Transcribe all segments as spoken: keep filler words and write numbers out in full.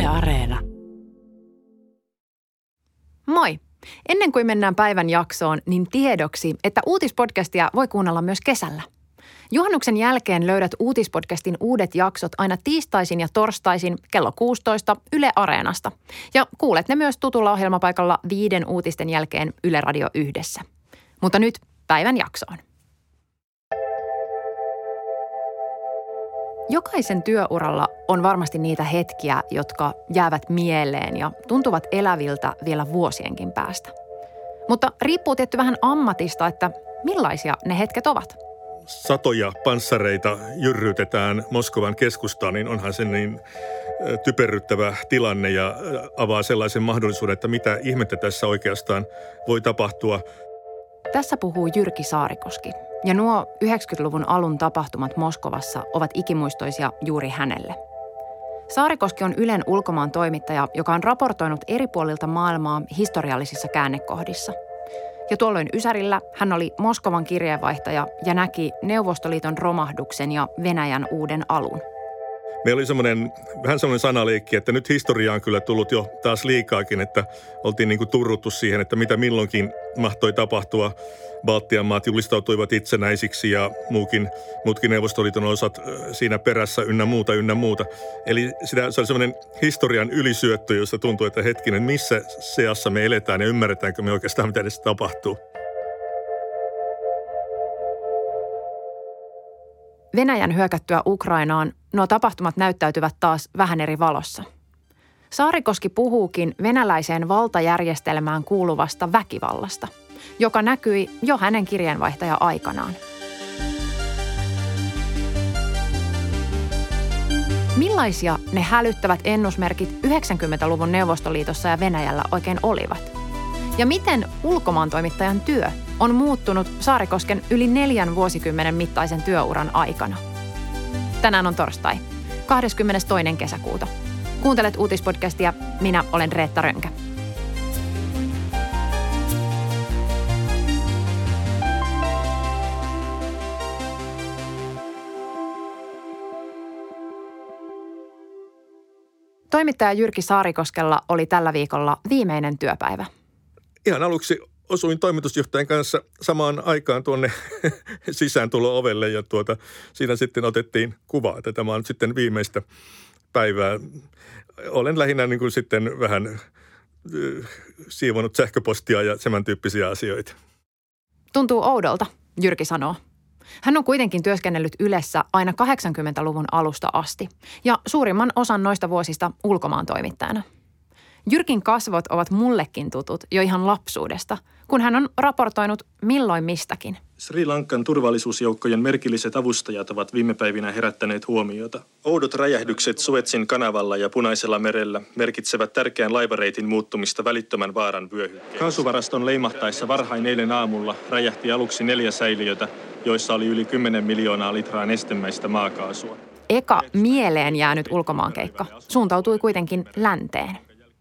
Areena. Moi! Ennen kuin mennään päivän jaksoon, niin tiedoksi, että uutispodcastia voi kuunnella myös kesällä. Juhannuksen jälkeen löydät uutispodcastin uudet jaksot aina tiistaisin ja torstaisin kello kuusitoista Yle Areenasta. Ja kuulet ne myös tutulla ohjelmapaikalla viiden uutisten jälkeen Yle Radio Yhdessä. Mutta nyt päivän jaksoon. Jokaisen työuralla on varmasti niitä hetkiä, jotka jäävät mieleen ja tuntuvat eläviltä vielä vuosienkin päästä. Mutta riippuu tietty vähän ammatista, että millaisia ne hetket ovat. Satoja panssareita jyrrytetään Moskovan keskustaan, niin onhan se niin typerryttävä tilanne ja avaa sellaisen mahdollisuuden, että mitä ihmettä tässä oikeastaan voi tapahtua. Tässä puhuu Jyrki Saarikoski. Ja nuo yhdeksänkymmentäluvun alun tapahtumat Moskovassa ovat ikimuistoisia juuri hänelle. Saarikoski on Ylen ulkomaan toimittaja, joka on raportoinut eri puolilta maailmaa historiallisissa käännekohdissa. Ja tuolloin Ysärillä hän oli Moskovan kirjeenvaihtaja ja näki Neuvostoliiton romahduksen ja Venäjän uuden alun. Meillä oli semmoinen, vähän semmoinen sanaleikki, että nyt historia on kyllä tullut jo taas liikaakin, että oltiin niin kuin turruttu siihen, että mitä milloinkin mahtoi tapahtua. Baltian maat julistautuivat itsenäisiksi ja muukin, muutkin Neuvostoliiton osat siinä perässä ynnä muuta, ynnä muuta. Eli sitä, se oli semmoinen historian ylisyöttö, josta tuntuu, että hetkinen, missä seassa me eletään ja ymmärretäänkö me oikeastaan, mitä edes tapahtuu. Venäjän hyökättyä Ukrainaan nuo tapahtumat näyttäytyvät taas vähän eri valossa. Saarikoski puhuukin venäläiseen valtajärjestelmään kuuluvasta väkivallasta, joka näkyi jo hänen kirjeenvaihtaja-aikanaan. Millaisia ne hälyttävät ennusmerkit yhdeksänkymmentäluvun Neuvostoliitossa ja Venäjällä oikein olivat? Ja miten ulkomaantoimittajan työ on muuttunut Saarikosken yli neljän vuosikymmenen mittaisen työuran aikana? Tänään on torstai, kahdeskymmenestoinen kesäkuuta. Kuuntelet uutispodcastia, minä olen Reetta Rönkä. Toimittaja Jyrki Saarikoskella oli tällä viikolla viimeinen työpäivä. Ihan aluksi osuin toimitusjohtajan kanssa samaan aikaan tuonne sisääntulo-ovelle ja tuota, siinä sitten otettiin kuva, että tämä on sitten viimeistä päivää. Olen lähinnä niin kuin sitten vähän äh, siivonut sähköpostia ja tämän tyyppisiä asioita. Tuntuu oudolta, Jyrki sanoo. Hän on kuitenkin työskennellyt Ylessä aina kahdeksankymmentäluvun alusta asti ja suurimman osan noista vuosista ulkomaan toimittajana. Jyrkin kasvot ovat mullekin tutut jo ihan lapsuudesta, kun hän on raportoinut milloin mistäkin. Sri Lankan turvallisuusjoukkojen merkilliset avustajat ovat viime päivinä herättäneet huomiota. Oudot räjähdykset Suezin kanavalla ja Punaisella merellä merkitsevät tärkeän laivareitin muuttumista välittömän vaaran vyöhykkeeksi. Kaasuvaraston leimahtaessa varhain eilen aamulla räjähti aluksi neljä säiliötä, joissa oli yli kymmenen miljoonaa litraa nestemäistä maakaasua. Eka mieleen jäänyt ulkomaankeikka suuntautui kuitenkin länteen.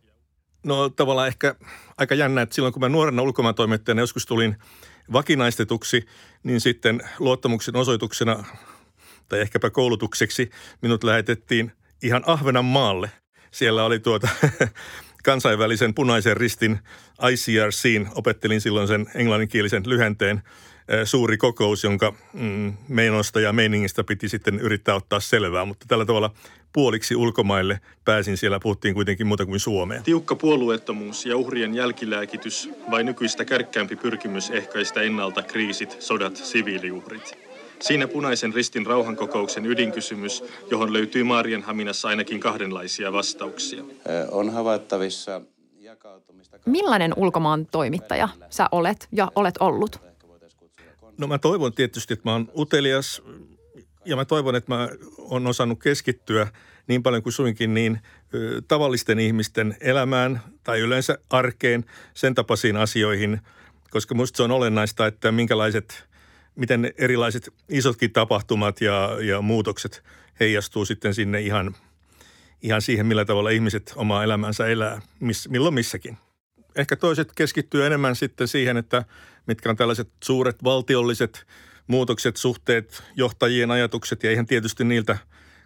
No tavallaan ehkä aika jännä, että silloin kun mä nuorena ulkomaantoimittajana joskus tulin vakinaistetuksi, niin sitten luottamuksen osoituksena tai ehkäpä koulutukseksi minut lähetettiin ihan Ahvenanmaalle. Siellä oli tuota kansainvälisen punaisen ristin I C R C:n, opettelin silloin sen englanninkielisen lyhenteen, suuri kokous, jonka mm, menosta ja meiningistä piti sitten yrittää ottaa selvää, mutta tällä tavalla puoliksi ulkomaille pääsin. Siellä puhuttiin kuitenkin muuta kuin suomea. Tiukka puolueettomuus ja uhrien jälkilääkitys vai nykyistä kärkkäämpi pyrkimys ehkäistä ennalta kriisit, sodat, siviiliuhrit. Siinä Punaisen ristin rauhankokouksen ydinkysymys, johon löytyy Maarianhaminassa ainakin kahdenlaisia vastauksia. On havaittavissa jakautumista. Millainen ulkomaan toimittaja sä olet ja olet ollut? No mä toivon tietysti, että mä oon utelias ja mä toivon, että mä oon osannut keskittyä niin paljon kuin suinkin niin ö, tavallisten ihmisten elämään tai yleensä arkeen, sen tapaisiin asioihin, koska musta se on olennaista, että minkälaiset, miten erilaiset isotkin tapahtumat ja, ja muutokset heijastuu sitten sinne ihan, ihan siihen, millä tavalla ihmiset omaa elämänsä elää, miss, milloin missäkin. Ehkä toiset keskittyy enemmän sitten siihen, että mitkä on tällaiset suuret valtiolliset muutokset, suhteet, johtajien ajatukset ja eihän tietysti niiltä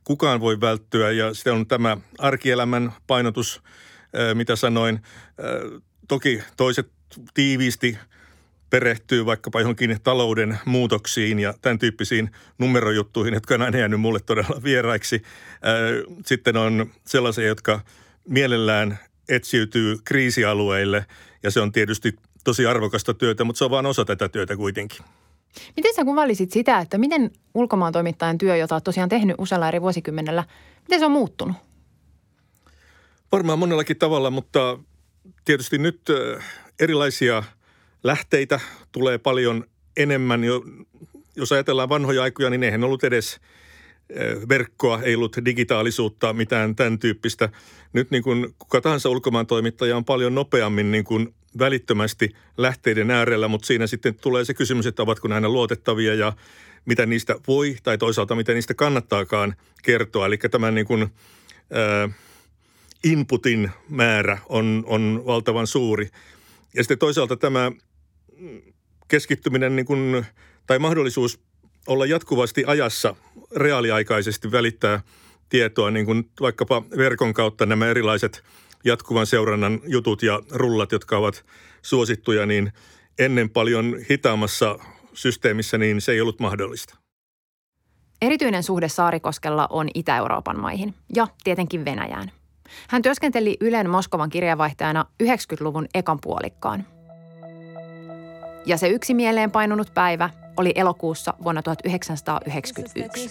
kukaan voi välttyä ja se on tämä arkielämän painotus, mitä sanoin. Toki toiset tiiviisti perehtyy vaikkapa johonkin talouden muutoksiin ja tämän tyyppisiin numerojuttuihin, jotka on aina jäänyt mulle todella vieraiksi. Sitten on sellaisia, jotka mielellään etsiytyy kriisialueille ja se on tietysti tosi arvokasta työtä, mutta se on vain osa tätä työtä kuitenkin. Miten sä kuvailisit sitä, että miten ulkomaantoimittajan työ, jota olet tosiaan tehnyt usealla eri vuosikymmenellä, miten se on muuttunut? Varmaan monellakin tavalla, mutta tietysti nyt erilaisia lähteitä tulee paljon enemmän. Jos ajatellaan vanhoja aikoja, niin eihän ollut edes verkkoa, ei ollut digitaalisuutta, mitään tämän tyyppistä. Nyt niin kuin kuka tahansa ulkomaantoimittaja on paljon nopeammin niin kuin välittömästi lähteiden äärellä, mutta siinä sitten tulee se kysymys, että ovatko ne aina luotettavia ja mitä niistä voi tai toisaalta mitä niistä kannattaakaan kertoa. Eli tämän niin kuin, äh, inputin määrä on, on valtavan suuri. Ja sitten toisaalta tämä keskittyminen niin kuin, tai mahdollisuus olla jatkuvasti ajassa reaaliaikaisesti välittää tietoa, niin kuin vaikkapa verkon kautta nämä erilaiset jatkuvan seurannan jutut ja rullat, jotka ovat suosittuja, niin ennen paljon hitaammassa systeemissä niin se ei ollut mahdollista. Erityinen suhde Saarikoskella on Itä-Euroopan maihin ja tietenkin Venäjään. Hän työskenteli Ylen Moskovan kirjeenvaihtajana yhdeksänkymmentäluvun ekan puolikkaan. Ja se yksi mieleen painunut päivä oli elokuussa vuonna tuhatyhdeksänsataayhdeksänkymmentäyksi.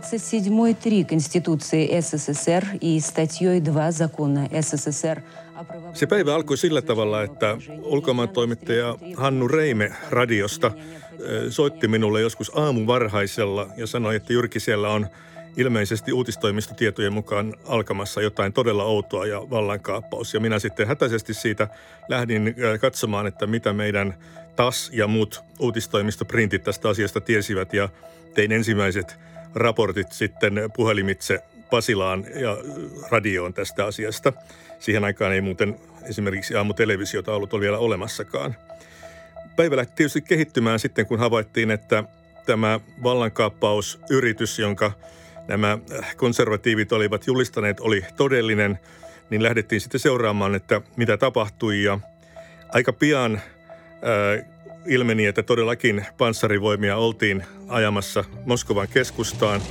Se päivä alkoi sillä tavalla, että ulkomaantoimittaja Hannu Reime radiosta soitti minulle joskus aamun varhaisella ja sanoi, että Jyrki, siellä on ilmeisesti uutistoimistotietojen mukaan alkamassa jotain todella outoa ja vallankaappaus. Ja minä sitten hätäisesti siitä lähdin katsomaan, että mitä meidän T A S ja muut uutistoimistoprintit tästä asiasta tiesivät. Ja tein ensimmäiset raportit sitten puhelimitse Pasilaan ja radioon tästä asiasta. Siihen aikaan ei muuten esimerkiksi aamutelevisiota ollut vielä olemassakaan. Päivä lähti tietysti kehittymään sitten, kun havaittiin, että tämä vallankaappausyritys, jonka nämä konservatiivit olivat julistaneet, oli todellinen, niin lähdettiin sitten seuraamaan, että mitä tapahtui. Ja aika pian ää, ilmeni, että todellakin panssarivoimia oltiin ajamassa Moskovan keskustaan.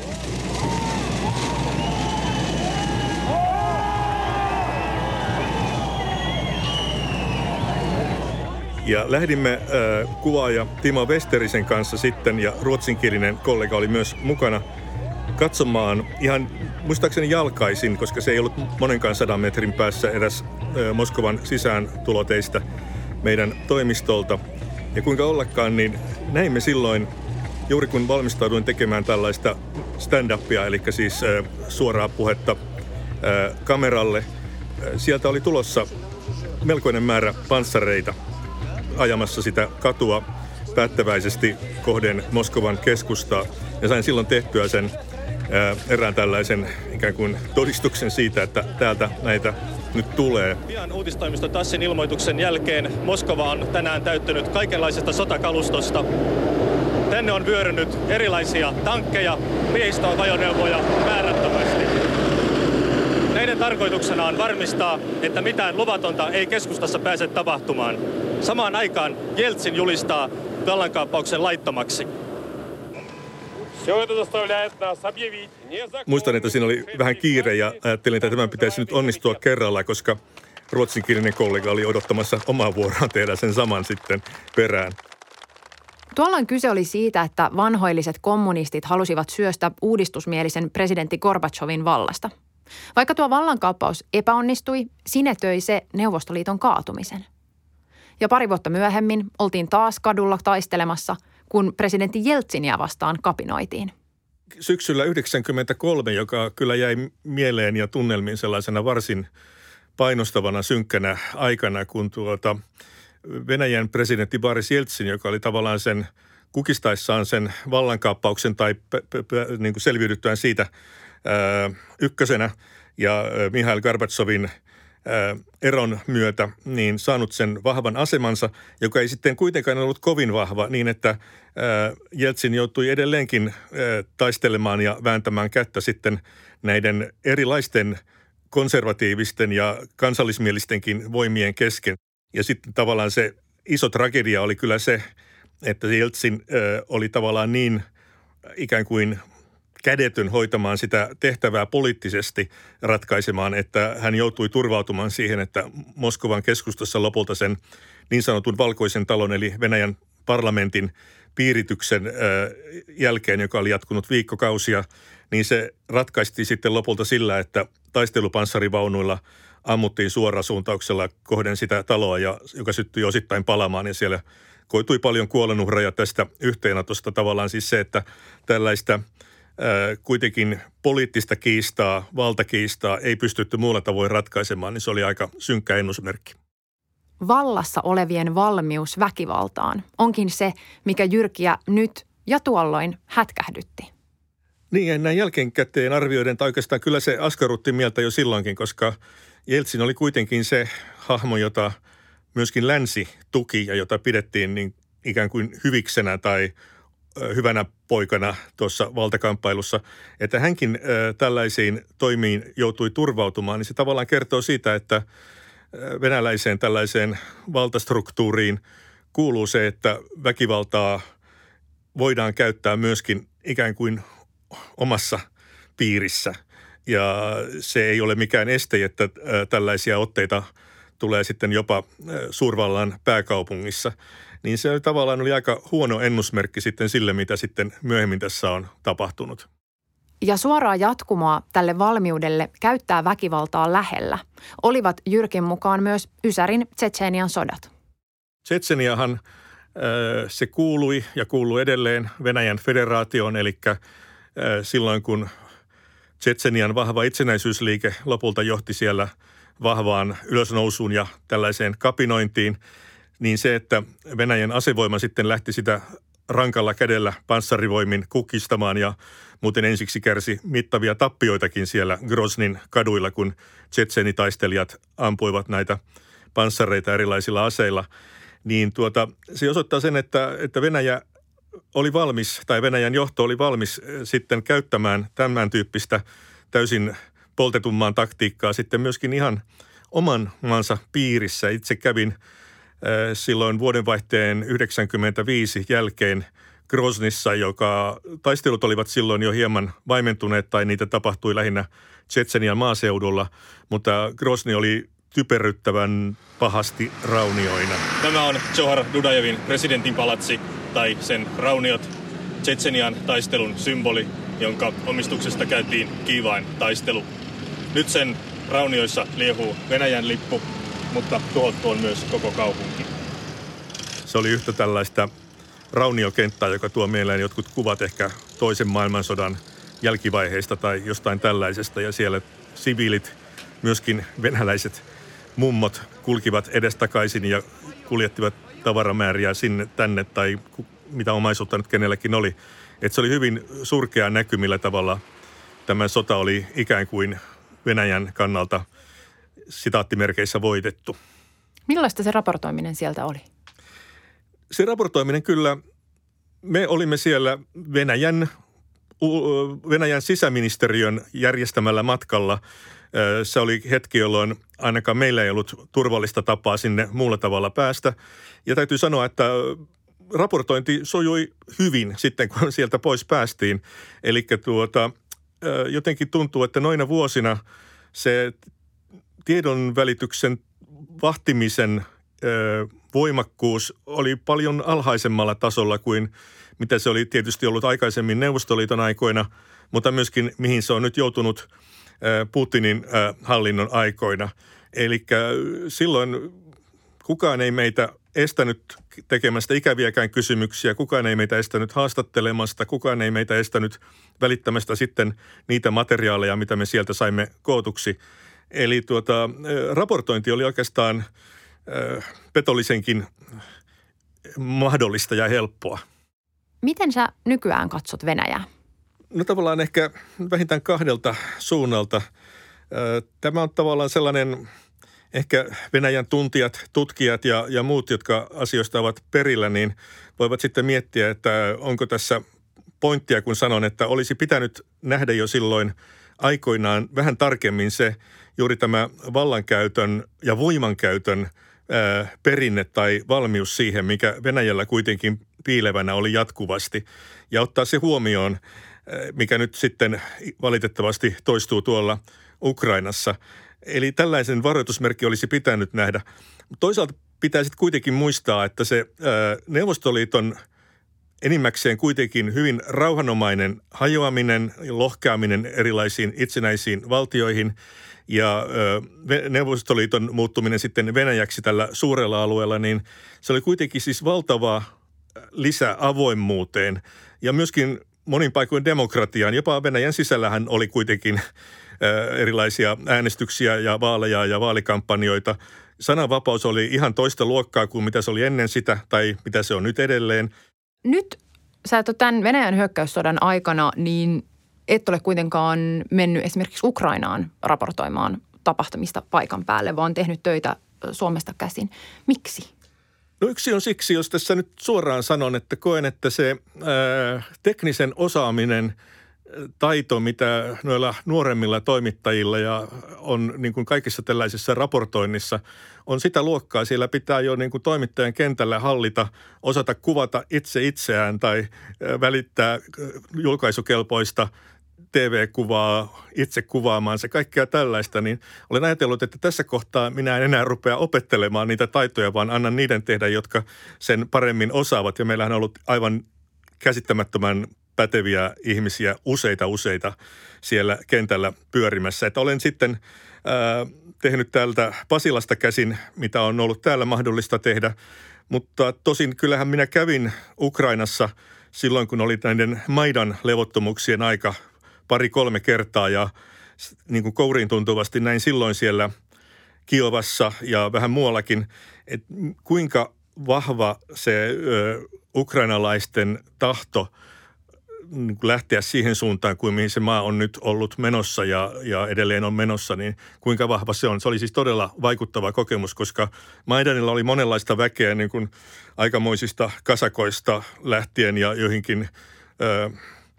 Ja lähdimme äh, kuvaaja Timo Westerisen kanssa sitten, ja ruotsinkielinen kollega oli myös mukana, katsomaan ihan muistaakseni jalkaisin, koska se ei ollut monenkaan sadan metrin päässä edes äh, Moskovan sisääntuloteistä meidän toimistolta. Ja kuinka ollakaan, niin näimme silloin, juuri kun valmistauduin tekemään tällaista stand-upia, eli siis äh, suoraa puhetta äh, kameralle, äh, sieltä oli tulossa melkoinen määrä panssareita ajamassa sitä katua päättäväisesti kohden Moskovan keskustaa. Ja sain silloin tehtyä sen ää, erään tällaisen ikään kuin todistuksen siitä, että täältä näitä nyt tulee. Pian uutistoimisto Tassin ilmoituksen jälkeen Moskova on tänään täyttynyt kaikenlaisesta sotakalustosta. Tänne on vyörynyt erilaisia tankkeja, miehistöajoneuvoja määrättömästi. Näiden tarkoituksena on varmistaa, että mitään luvatonta ei keskustassa pääse tapahtumaan. Samaan aikaan Jeltsin julistaa vallankaappauksen laittomaksi. Muistan, että siinä oli vähän kiire ja ajattelin, että tämän pitäisi nyt onnistua kerralla, koska ruotsinkielinen kollega oli odottamassa omaa vuoroaan tehdä sen saman sitten perään. Tuolloin kyse oli siitä, että vanhoilliset kommunistit halusivat syöstä uudistusmielisen presidentti Gorbachevin vallasta. Vaikka tuo vallankaappaus epäonnistui, sinetöi se Neuvostoliiton kaatumisen. Ja pari vuotta myöhemmin oltiin taas kadulla taistelemassa, kun presidentti Jeltsinia vastaan kapinoitiin. Syksyllä yhdeksänkymmentäkolme, joka kyllä jäi mieleen ja tunnelmiin sellaisena varsin painostavana, synkkänä aikana, kun tuota Venäjän presidentti Boris Jeltsin, joka oli tavallaan sen kukistaessaan sen vallankaappauksen tai p- p- p- niin kuin selviydyttyään siitä ää, ykkösenä, ja Mihail Gorbatsovin eron myötä niin saanut sen vahvan asemansa, joka ei sitten kuitenkaan ollut kovin vahva niin, että Jeltsin joutui edelleenkin taistelemaan ja vääntämään kättä sitten näiden erilaisten konservatiivisten ja kansallismielistenkin voimien kesken. Ja sitten tavallaan se iso tragedia oli kyllä se, että Jeltsin oli tavallaan niin ikään kuin kädetön hoitamaan sitä tehtävää poliittisesti ratkaisemaan, että hän joutui turvautumaan siihen, että Moskovan keskustassa lopulta sen niin sanotun valkoisen talon eli Venäjän parlamentin piirityksen jälkeen, joka oli jatkunut viikkokausia, niin se ratkaistiin sitten lopulta sillä, että taistelupanssarivaunuilla ammuttiin suorasuuntauksella kohden sitä taloa, ja, joka syttyi osittain palamaan, ja siellä koitui paljon kuolonuhreja tästä yhteenotosta. Tavallaan siis se, että tällaista ää, kuitenkin poliittista kiistaa, valtakiistaa ei pystytty muulla tavoin ratkaisemaan, niin se oli aika synkkä ennusmerkki. Vallassa olevien valmius väkivaltaan onkin se, mikä Jyrkiä nyt ja tuolloin hätkähdytti. Niin, ja näin jälkeenkäteen arvioiden, tai oikeastaan kyllä se askarrutti mieltä jo silloinkin, koska Jeltsin oli kuitenkin se hahmo, jota myöskin länsi tuki ja jota pidettiin niin ikään kuin hyviksenä tai hyvänä poikana tuossa valtakamppailussa, että hänkin äh, tällaisiin toimiin joutui turvautumaan, niin se tavallaan kertoo siitä, että äh, venäläiseen tällaiseen valtastruktuuriin kuuluu se, että väkivaltaa voidaan käyttää myöskin ikään kuin omassa piirissä. Ja se ei ole mikään este, että äh, tällaisia otteita tulee sitten jopa äh, suurvallan pääkaupungissa. Niin se tavallaan oli aika huono ennusmerkki sitten sille, mitä sitten myöhemmin tässä on tapahtunut. Ja suoraa jatkumoa tälle valmiudelle käyttää väkivaltaa lähellä olivat Jyrkin mukaan myös Ysärin Tšetšenian sodat. Tšetšeniahan se kuului ja kuuluu edelleen Venäjän federaatioon, eli silloin kun Tšetšenian vahva itsenäisyysliike lopulta johti siellä vahvaan ylösnousuun ja tällaiseen kapinointiin, niin se, että Venäjän asevoima sitten lähti sitä rankalla kädellä panssarivoimin kukistamaan ja muuten ensiksi kärsi mittavia tappioitakin siellä Groznin kaduilla, kun tsetsenitaistelijat ampuivat näitä panssareita erilaisilla aseilla, niin tuota, se osoittaa sen, että, että Venäjä oli valmis, tai Venäjän johto oli valmis sitten käyttämään tämän tyyppistä täysin poltetummaan taktiikkaa sitten myöskin ihan oman maansa piirissä. Itse kävin silloin vuodenvaihteen yhdeksänkymmentäviisi jälkeen Groznissa, joka taistelut olivat silloin jo hieman vaimentuneet tai niitä tapahtui lähinnä Tšetšenian maaseudulla, mutta Grozni oli typerryttävän pahasti raunioina. Tämä on Džohar Dudajevin presidentin palatsi tai sen rauniot, Tšetšenian taistelun symboli, jonka omistuksesta käytiin kiivain taistelu. Nyt sen raunioissa liehuu Venäjän lippu, mutta tuhottu on myös koko kaupunki. Se oli yhtä tällaista rauniokenttää, joka tuo mieleen jotkut kuvat ehkä toisen maailmansodan jälkivaiheista tai jostain tällaisesta. Ja siellä siviilit, myöskin venäläiset mummot kulkivat edestakaisin ja kuljettivat tavaramääriä sinne tänne tai mitä omaisuutta nyt kenelläkin oli. Että se oli hyvin surkea näky, millä tavalla tämä sota oli ikään kuin Venäjän kannalta sitaattimerkeissä voitettu. Millaista se raportoiminen sieltä oli? Se raportoiminen kyllä, me olimme siellä Venäjän, Venäjän sisäministeriön järjestämällä matkalla. Se oli hetki, jolloin ainakaan meillä ei ollut turvallista tapaa sinne muulla tavalla päästä. Ja täytyy sanoa, että raportointi sujui hyvin sitten, kun sieltä pois päästiin. Eli tuota, jotenkin tuntuu, että noina vuosina se tiedon välityksen vahtimisen ö, voimakkuus oli paljon alhaisemmalla tasolla kuin mitä se oli tietysti ollut aikaisemmin Neuvostoliiton aikoina, mutta myöskin mihin se on nyt joutunut ö, Putinin ö, hallinnon aikoina. Eli silloin kukaan ei meitä estänyt tekemästä ikäviäkään kysymyksiä, kukaan ei meitä estänyt haastattelemasta, kukaan ei meitä estänyt välittämästä sitten niitä materiaaleja, mitä me sieltä saimme kootuksi. Eli tuota, raportointi oli oikeastaan äh, petollisenkin mahdollista ja helppoa. Miten sä nykyään katsot Venäjää? No tavallaan ehkä vähintään kahdelta suunnalta. Äh, tämä on tavallaan sellainen ehkä Venäjän tuntijat, tutkijat ja, ja muut, jotka asioista ovat perillä, niin voivat sitten miettiä, että onko tässä pointtia, kun sanon, että olisi pitänyt nähdä jo silloin aikoinaan vähän tarkemmin se juuri tämä vallankäytön ja voimankäytön ää, perinne tai valmius siihen, mikä Venäjällä kuitenkin piilevänä oli jatkuvasti, ja ottaa se huomioon, mikä nyt sitten valitettavasti toistuu tuolla Ukrainassa. Eli tällaisen varoitusmerkki olisi pitänyt nähdä. Toisaalta pitää sitten kuitenkin muistaa, että se ää, Neuvostoliiton enimmäkseen kuitenkin hyvin rauhanomainen hajoaminen, lohkeaminen erilaisiin itsenäisiin valtioihin ja ö, Neuvostoliiton muuttuminen sitten Venäjäksi tällä suurella alueella, niin se oli kuitenkin siis valtava lisä avoimuuteen ja myöskin monin paikoin demokratiaan. Jopa Venäjän sisällähän oli kuitenkin ö, erilaisia äänestyksiä ja vaaleja ja vaalikampanjoita. Sananvapaus oli ihan toista luokkaa kuin mitä se oli ennen sitä tai mitä se on nyt edelleen. Nyt sä et ole tämän Venäjän hyökkäyssodan aikana, niin et ole kuitenkaan mennyt esimerkiksi Ukrainaan raportoimaan tapahtumista paikan päälle, vaan tehnyt töitä Suomesta käsin. Miksi? No yksi on siksi, jos tässä nyt suoraan sanon, että koen, että se ää, teknisen osaaminen, taito, mitä noilla nuoremmilla toimittajilla ja on niin kuin kaikissa tällaisissa raportoinnissa, on sitä luokkaa. Siellä pitää jo niin kuin toimittajan kentällä hallita, osata kuvata itse itseään tai välittää julkaisukelpoista T V-kuvaa itse kuvaamaan se kaikkea tällaista, niin olen ajatellut, että tässä kohtaa minä en enää rupea opettelemaan niitä taitoja, vaan annan niiden tehdä, jotka sen paremmin osaavat. Ja meillähän on ollut aivan käsittämättömän päteviä ihmisiä, useita useita siellä kentällä pyörimässä. Että olen sitten ää, tehnyt täältä Pasilasta käsin, mitä on ollut täällä mahdollista tehdä, mutta tosin kyllähän minä kävin Ukrainassa silloin, kun oli näiden Maidan levottomuuksien aika pari-kolme kertaa ja niin kuin kouriin tuntuvasti näin silloin siellä Kiovassa ja vähän muuallakin, että kuinka vahva se ö, ukrainalaisten tahto lähteä siihen suuntaan, kuin mihin se maa on nyt ollut menossa ja, ja edelleen on menossa, niin kuinka vahva se on. Se oli siis todella vaikuttava kokemus, koska Maidanilla oli monenlaista väkeä niin kuin aikamoisista kasakoista lähtien ja joihinkin ö,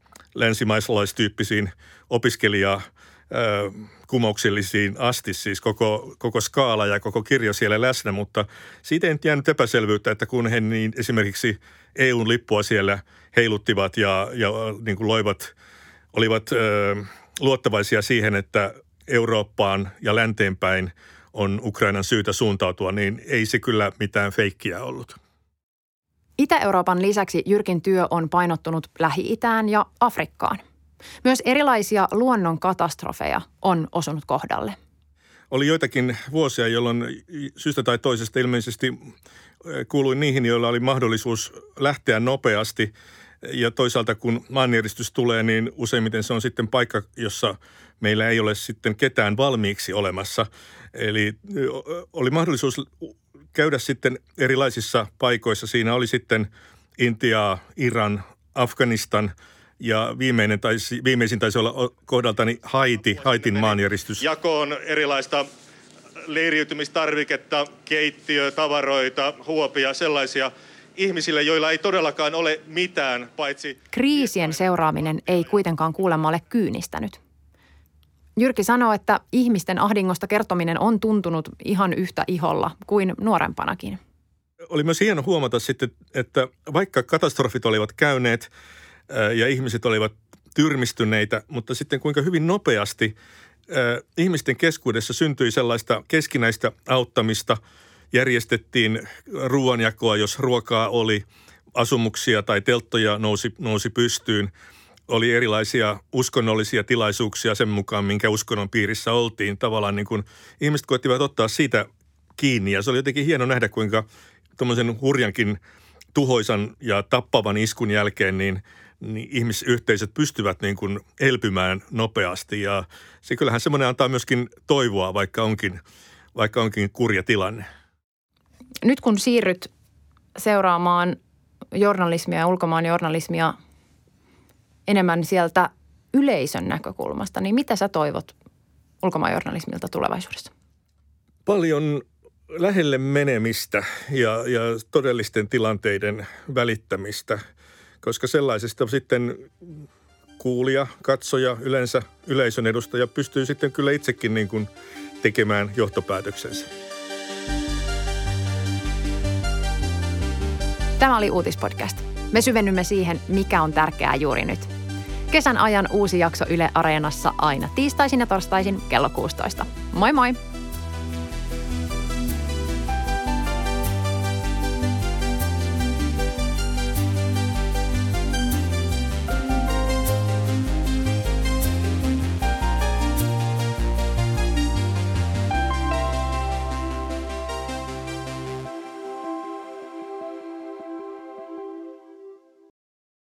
länsimaisalaistyyppisiin opiskelijaa ö, kumouksellisiin asti, siis koko, koko skaala ja koko kirjo siellä läsnä, mutta siitä ei jäänyt epäselvyyttä, että kun he niin esimerkiksi E U:n lippua siellä heiluttivat ja, ja niin kuin loivat, olivat ö, luottavaisia siihen, että Eurooppaan ja länteenpäin on Ukrainan syytä suuntautua, niin ei se kyllä mitään feikkiä ollut. Itä-Euroopan lisäksi Jyrkin työ on painottunut Lähi-Itään ja Afrikkaan. Myös erilaisia luonnon katastrofeja on osunut kohdalle. Oli joitakin vuosia, jolloin syystä tai toisesta ilmeisesti kuuluin niihin, joilla oli mahdollisuus lähteä nopeasti. Ja toisaalta kun maanjäristys tulee, niin useimmiten se on sitten paikka, jossa meillä ei ole sitten ketään valmiiksi olemassa. Eli oli mahdollisuus käydä sitten erilaisissa paikoissa. Siinä oli sitten Intia, Iran, Afganistan ja viimeinen taisi, viimeisin taisi olla kohdaltani Haiti, Haitin maanjäristys. Jakoon erilaista leiriytymistarviketta, keittiö, tavaroita, huopia, sellaisia ihmisille, joilla ei todellakaan ole mitään paitsi... Kriisien seuraaminen ei kuitenkaan kuulemma ole kyynistänyt. Jyrki sanoo, että ihmisten ahdingosta kertominen on tuntunut ihan yhtä iholla kuin nuorempanakin. Oli myös hieno huomata sitten, että vaikka katastrofit olivat käyneet ja ihmiset olivat tyrmistyneitä, mutta sitten kuinka hyvin nopeasti ihmisten keskuudessa syntyi sellaista keskinäistä auttamista. Järjestettiin ruoanjakoa, jos ruokaa oli, asumuksia tai telttoja nousi, nousi pystyyn. Oli erilaisia uskonnollisia tilaisuuksia sen mukaan, minkä uskonnon piirissä oltiin. Tavallaan niin kuin ihmiset koettivat ottaa siitä kiinni ja se oli jotenkin hieno nähdä, kuinka tuommoisen hurjankin tuhoisan ja tappavan iskun jälkeen niin, niin ihmisyhteisöt pystyvät niin kuin elpymään nopeasti. Ja se kyllähän semmoinen antaa myöskin toivoa, vaikka onkin, vaikka onkin kurja tilanne. Nyt kun siirryt seuraamaan journalismia ja ulkomaan journalismia enemmän sieltä yleisön näkökulmasta, niin mitä sä toivot ulkomaan journalismilta tulevaisuudessa? Paljon lähelle menemistä ja, ja todellisten tilanteiden välittämistä, koska sellaisesta sitten kuulija, katsoja, yleensä yleisön edustaja pystyy sitten kyllä itsekin niin kuin tekemään johtopäätöksensä. Tämä oli Uutispodcast. Me syvennymme siihen, mikä on tärkeää juuri nyt. Kesän ajan uusi jakso Yle Areenassa aina tiistaisin ja torstaisin kello kuusitoista. Moi moi!